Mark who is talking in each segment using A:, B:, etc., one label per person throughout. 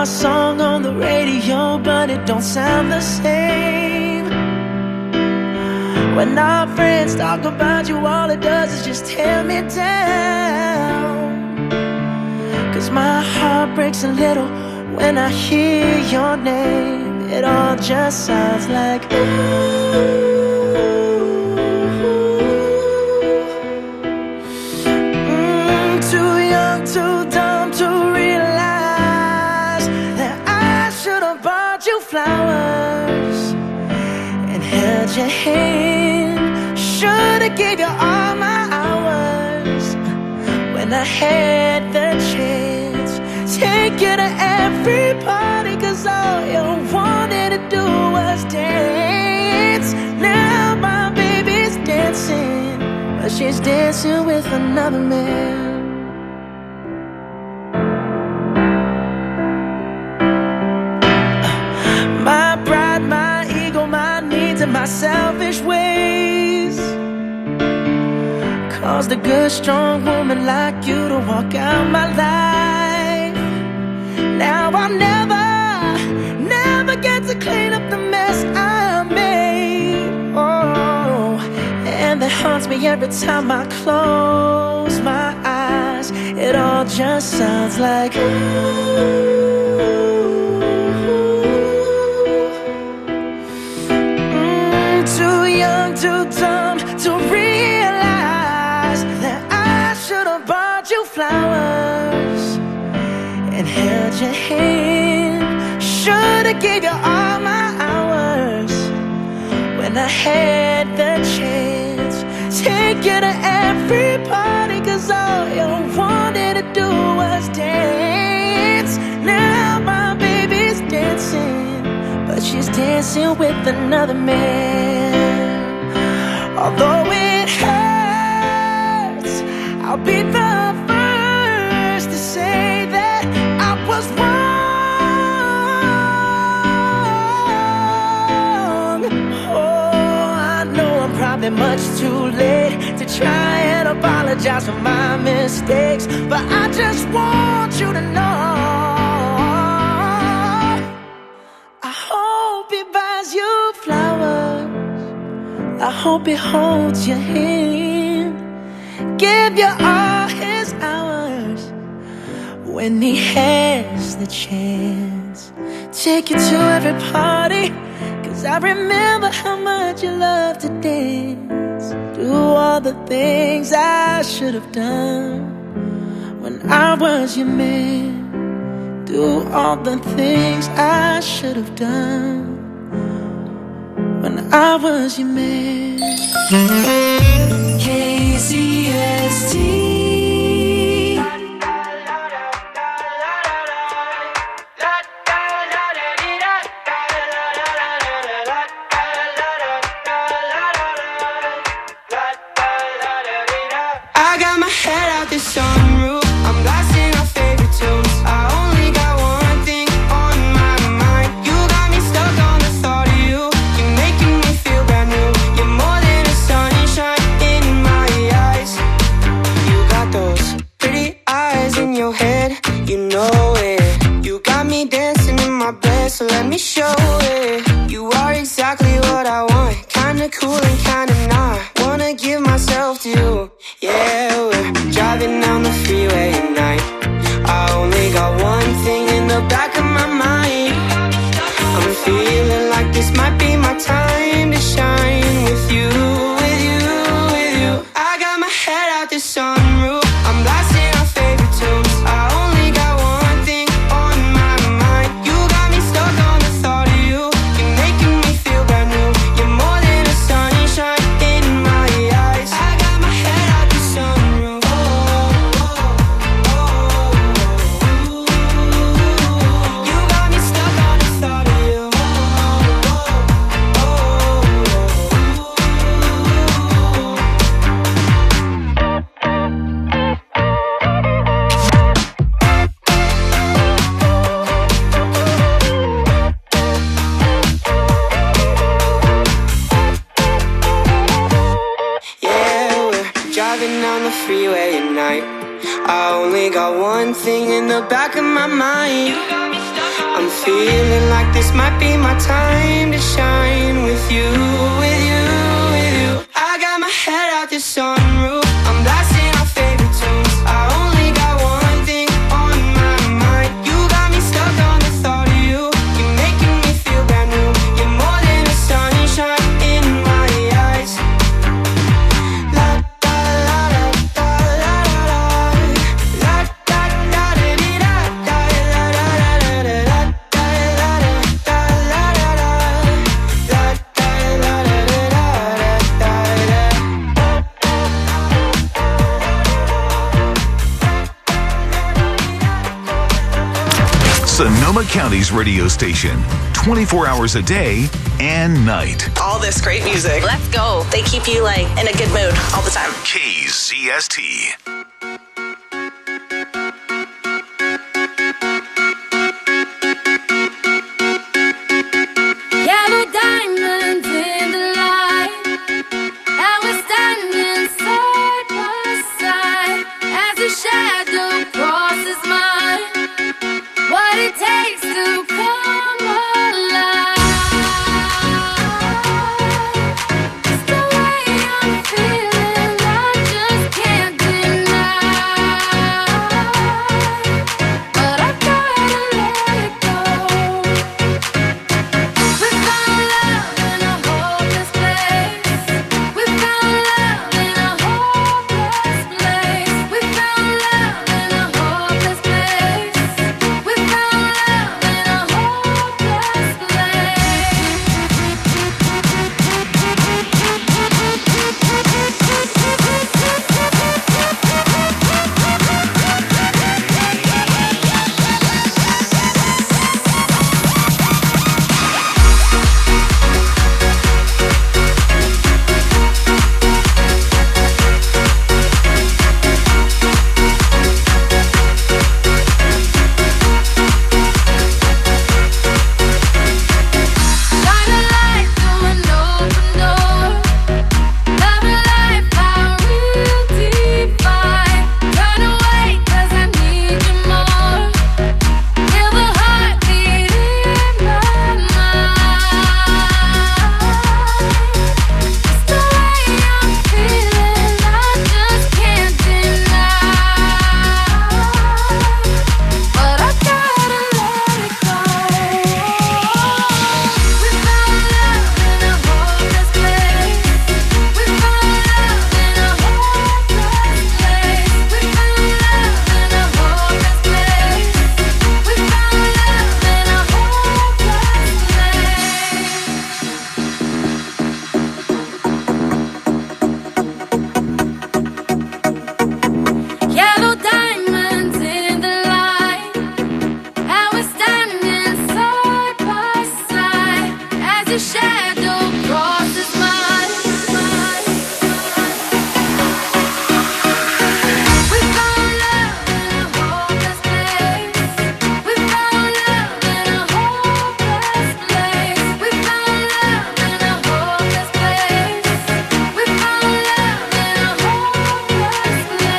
A: our song on the radio, but it don't sound the same. When our friends talk about you, all it does is just tear me down. 'Cause my heart breaks a little when I hear your name. It all just sounds like ooh. Too young, too dumb to realize that I should have bought you flowers and held your hand. Should've gave you all my hours when I had the chance. Take you to every party, 'cause all you wanted to do was dance. Now my baby's dancing, but she's dancing with another man. My pride, my ego, my needs, and my selfish ways caused a good, strong woman like you to walk out my life. Now I'll never get to clean up the mess I made. Oh, and that haunts me every time I close my eyes. It all just sounds like ooh. Too young, too dumb to realize that I should have bought you flowers and held your hand. Should've gave you all my hours when I had the chance. Take you to every party, 'cause all you wanted to do was dance. Now my baby's dancing, but she's dancing with another man. Although it hurts, I'll be the first to say that I was wrong. Oh, I know I'm probably much too late to try and apologize for my mistakes, but I just want you to know I hope he buys you flowers. I hope he holds your hand, give you all his hours when he has the chance. Take you to every party, 'cause I remember how much you love to dance. Do all the things I should have done when I was your man. Do all the things I should have done when I was your man. KCST.
B: I got my head out the sunroof, I'm blasting our favorite tunes. I only got one thing on my mind. You got me stuck on the thought of you. You're making me feel brand new. You're more than a sunshine in my eyes. You got those pretty eyes in your head, you know it. You got me dancing in my bed, so let me show it. You are exactly what I want, kinda cool and kinda not. Wanna give myself to you. Yeah, we're driving down the freeway at night. I only got one thing in the back of my mind. I'm feeling like this might be my time to shine with you, with you, with you. I got my head out the sunroof, I'm blasting our favorite tunes. I only got one thing on my mind. You got me stuck on the thought of you. You're making me feel brand new. You're more than a sunshine in my eyes. I got my head out the sunroof. Oh, oh, oh, oh. You got me stuck on the thought of you. Oh, oh, yeah, we're driving down the freeway at night. I only got one thing in the back of my mind. feeling like this might be my time to shine with you, with you, with you. I got my head out the sunroof, I'm blasting our favorite tunes. I only got one thing on my mind. You got me stuck on the thought of you. You're making me feel brand new. You're more than a sunshine in my eyes. La da la da la la la. La da da da da da la la la la. La da la da la la la. La da la la da da.
C: Sonoma County's radio station, 24 hours a day and night.
D: All this great music.
E: Let's go. They keep you like in a good mood all the time.
C: KZST.
F: Yellow diamonds in the light, and we're standing side by side as a shadow crosses mine. What it takes to come alive. It's the way I'm feeling, I just can't deny. But I gotta let it go. We found love in a hopeless place. We found love in a hopeless place. We found love in a hopeless place. We found love in a hopeless shine a light through an open door. Love and life, how real define. Turn away 'cause I need you more. Feel the heartbeat in my mind. It's the way I'm feeling, I just can't deny. But I gotta let it go. We found love in a hopeless place. We found love in a hopeless place. We found love in a hopeless place. We found love in a hopeless place. Yellow diamonds in the light, and we're standing side by side as a shadow crosses mine. We found love in a hopeless place. We found love in a hopeless place. We found love in a hopeless place. We found love in a hopeless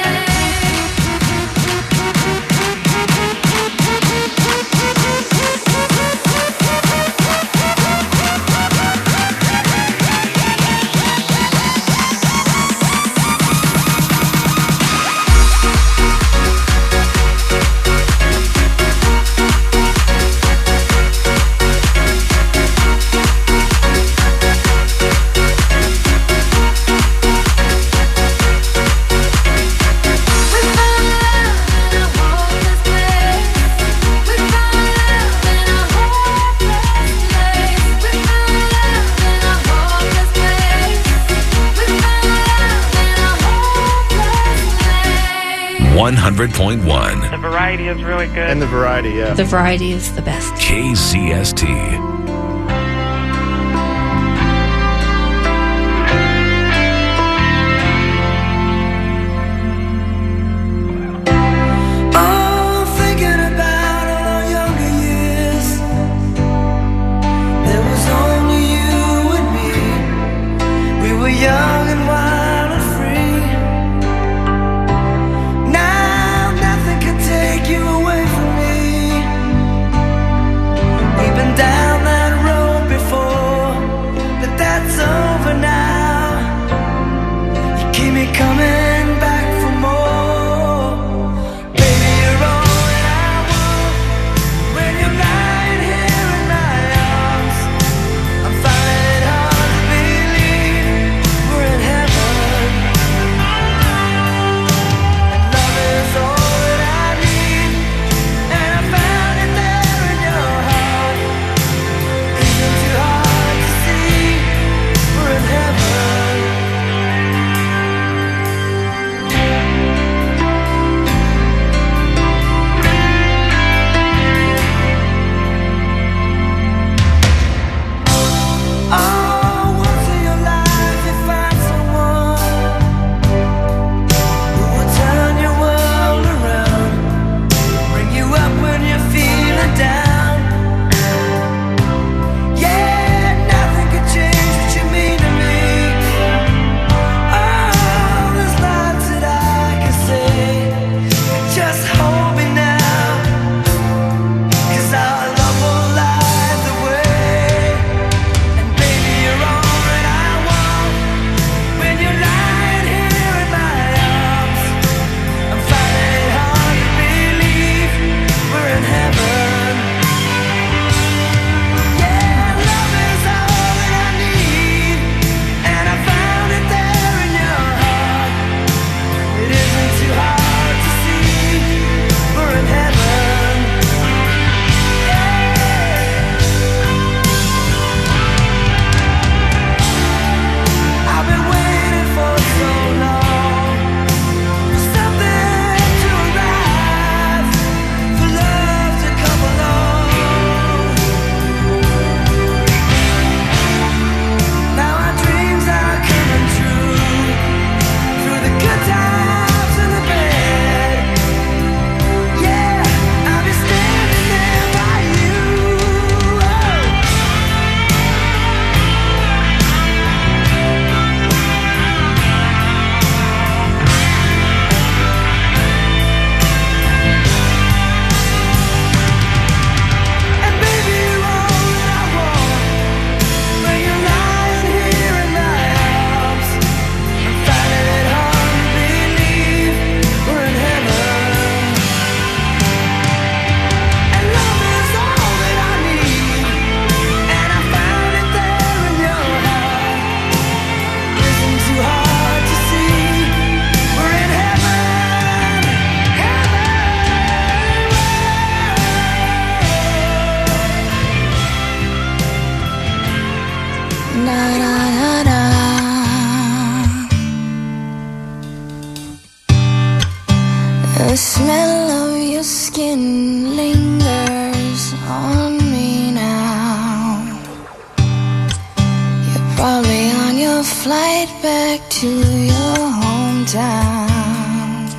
F: We found love in a hopeless place. We found love in a hopeless place. We found love in a hopeless place. We found love in a hopeless place.
C: 100.1
G: The variety is really good.
H: And the variety, yeah.
I: The variety is the best.
C: KZST.
A: Oh, thinking about all our younger years. There was only you and me. We were young and wild and free. Now nothing can take you away from me. smell of your skin lingers on me now. You're probably on your flight back to your hometown.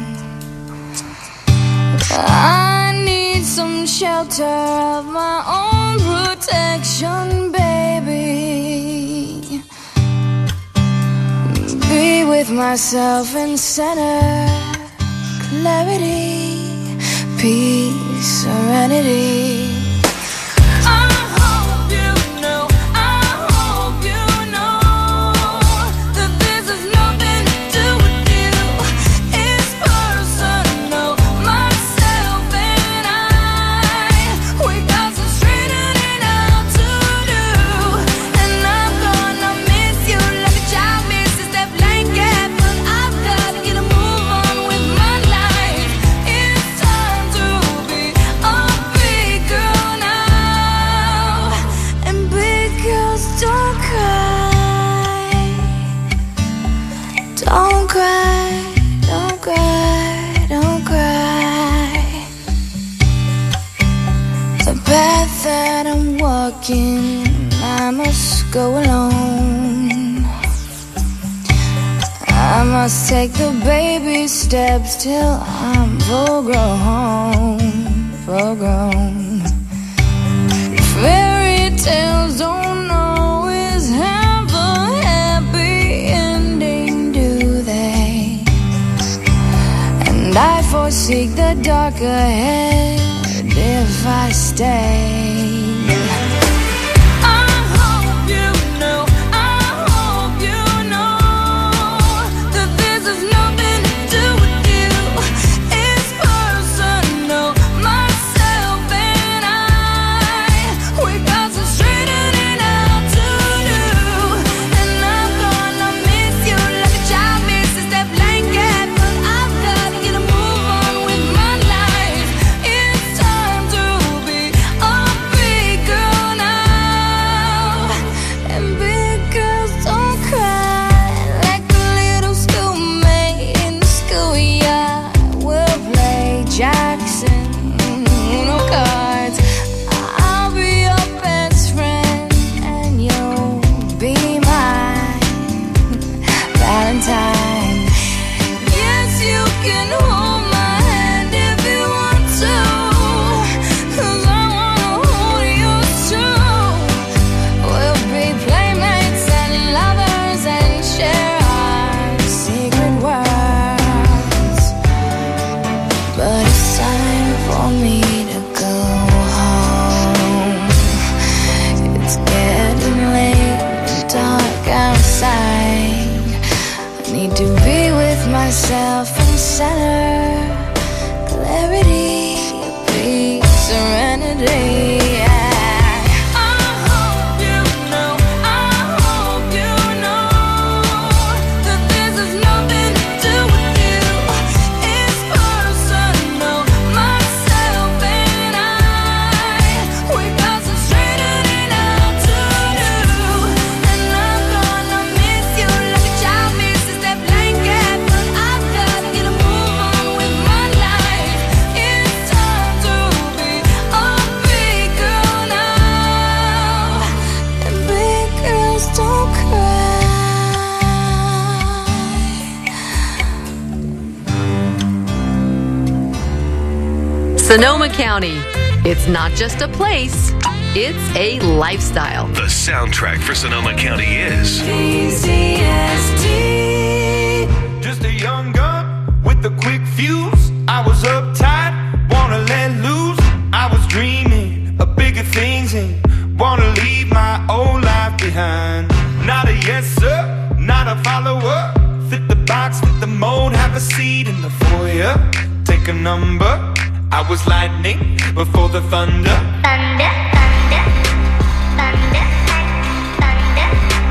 A: I need some shelter of my own protection, baby. Be with myself in center, clarity, peace, serenity. Don't cry, don't cry, don't cry. The path that I'm walking, I must go alone. I must take the baby steps till I'm full grown, full grown. Fairy tales don't always have a happy ending, do they? And I foresee the dark ahead if I stay. Myself in center, clarity, peace, serenity.
D: Sonoma County. It's not just a place, it's a lifestyle.
C: The soundtrack for Sonoma County is
A: KZST.
G: Just a young gun with a quick fuse. I was uptight, wanna let loose. I was dreaming of bigger things and wanna leave my old life behind. Not a yes sir, not a follower. Fit the box, fit the mold, have a seat in the foyer. Take a number. I was lightning before the thunder.
F: Thunder, thunder, thunder, thunder,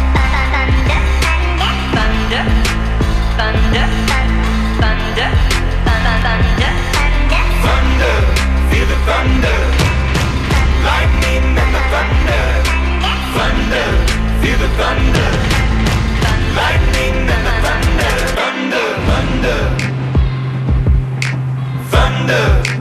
F: thunder, thunder, thunder, thunder, thunder,
G: thunder, feel the thunder. Lightning and the thunder. Thunder, feel the thunder. Lightning and the thunder. Thunder, thunder, thunder.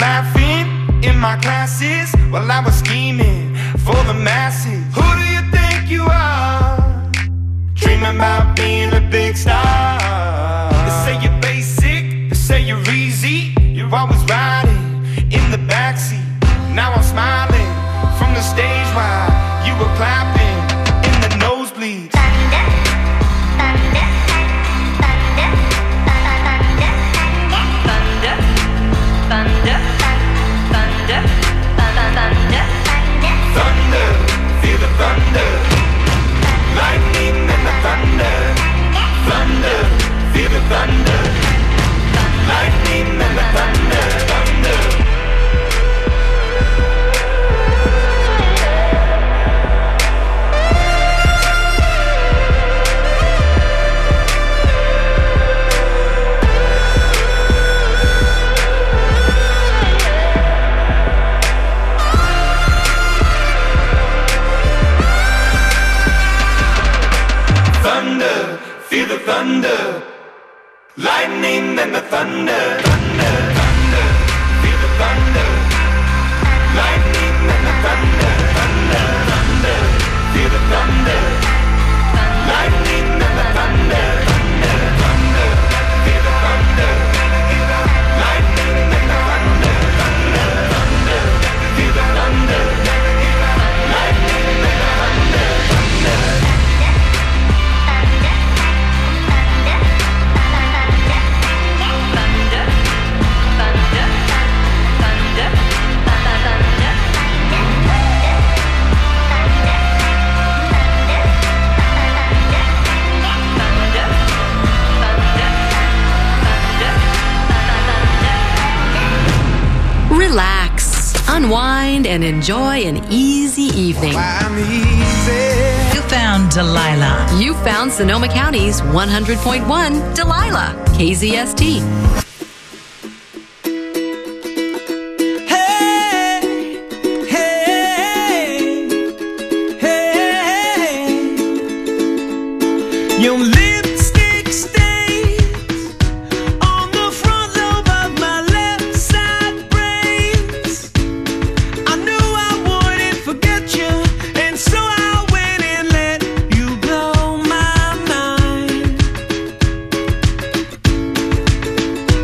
G: laughing in my classes while I was scheming for the masses. Who do you think you are? Dreaming about being a big star. They say you're basic, they say you're easy. You're always riding in the backseat. Now I'm smiling from the stage while you were clapping in the nosebleeds. Thunder, feel the thunder. Lightning and the thunder. Thunder, feel the thunder. Lightning and the thunder. Thunder. Thunder, feel the thunder. Lightning and the thunder. Thunder, thunder, feel the thunder. Lightning and the thunder. Thunder, thunder, feel the thunder. Lightning and the thunder. Thunder, thunder, feel the thunder. Lightning and the thunder. Thunder, thunder, feel the thunder. Lightning and the thunder. Thunder.
D: Relax, unwind, and enjoy an easy evening.
A: I'm easy.
H: You found Delilah.
D: You found Sonoma County's 100.1 Delilah, KZST.
A: Hey, hey, hey. Your lipstick stains on the front lobe of my left side brains. I knew I wouldn't forget you, and so I went and let you blow my mind.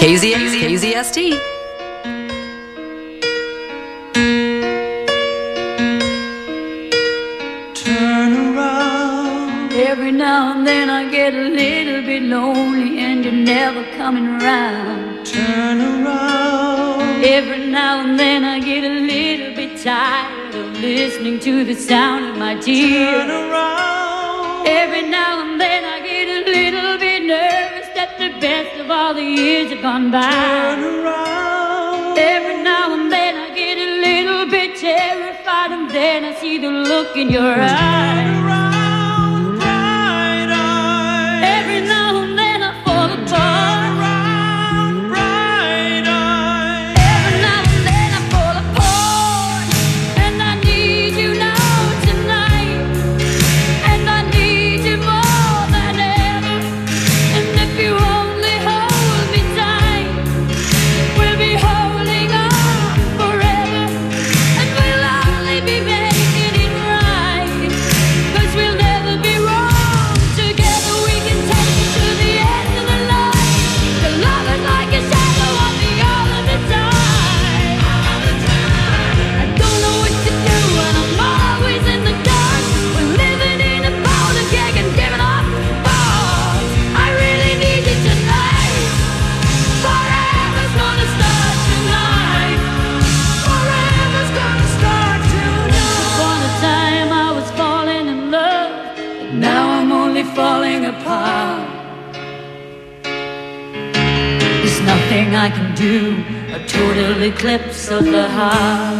D: KZST.
A: Turn around.
I: Every now and then I get a little bit lonely and you're never coming around.
A: Turn around.
I: Every now and then I get a little bit tired of listening to the sound of my tears.
A: Turn around.
I: Every now and then I get a little bit nervous that the best of all the years have gone by.
A: Turn around.
I: Every now and then I get a little bit terrified, and then I see the look in your eyes.
A: Turn around, bright eyes.
I: Every now and then I fall apart.
A: Turn around, bright eyes.
I: Every now and then I fall apart, and I need you now tonight, and I need you more than ever. And if you only hold me tight, we'll be holding on forever, and we'll only be making it right, 'cause we'll never be wrong. Together we can take it to the end of the line. The love is like a shadow on me all of the time. I don't know what to do and I'm always in the dark. We're living in a powder keg and giving off balls. I really need you tonight. Forever's gonna start tonight. Forever's gonna start tonight. Once upon a time I was falling in love, but now I'm only falling apart. There's nothing I can do, a total eclipse of the heart.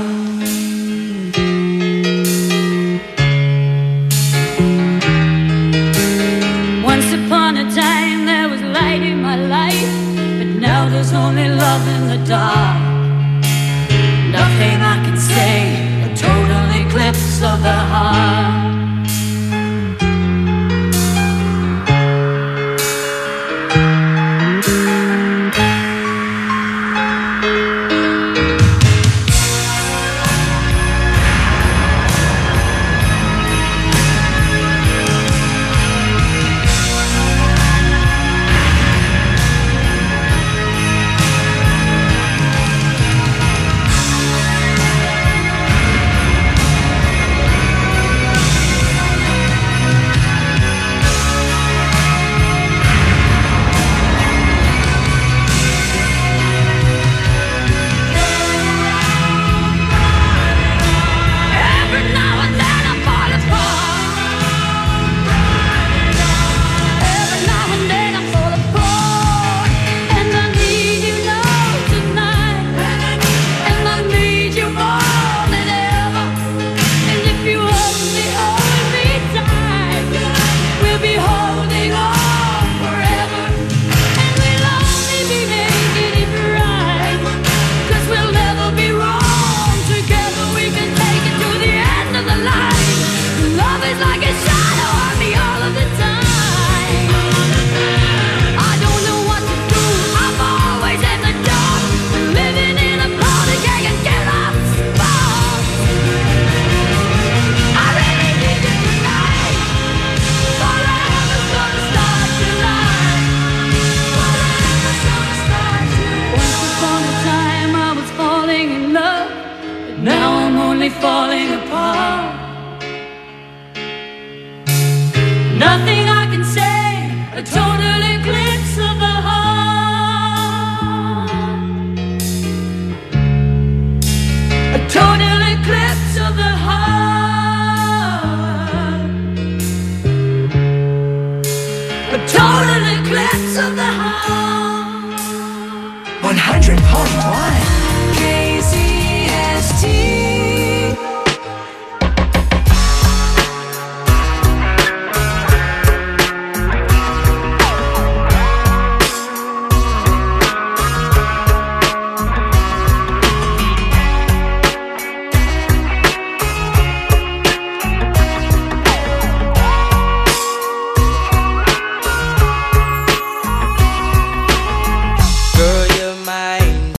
I: Once upon a time there was light in my life, but now there's only love in the dark. Nothing I can say, a total eclipse of the heart. Every now and then I fall apart. Every now and then I fall apart, and I need you now tonight, and I need you more than ever. And if you only hold me tight, we'll be holding on forever, and we'll only be making it right, 'cause we'll never be wrong. Together we can take it to the end of the line. Love is like a shadow on me all of the time. I don't know what to do, I'm always in the dark, living in a powder keg and getting off sparks. I really need you tonight. Forever's gonna start tonight. Forever's gonna start tonight. Once upon a time I was falling in love, but now I'm only falling apart. Nothing I can say, a total eclipse of the heart. A total eclipse of the heart. A total eclipse of the heart.
A: 100.1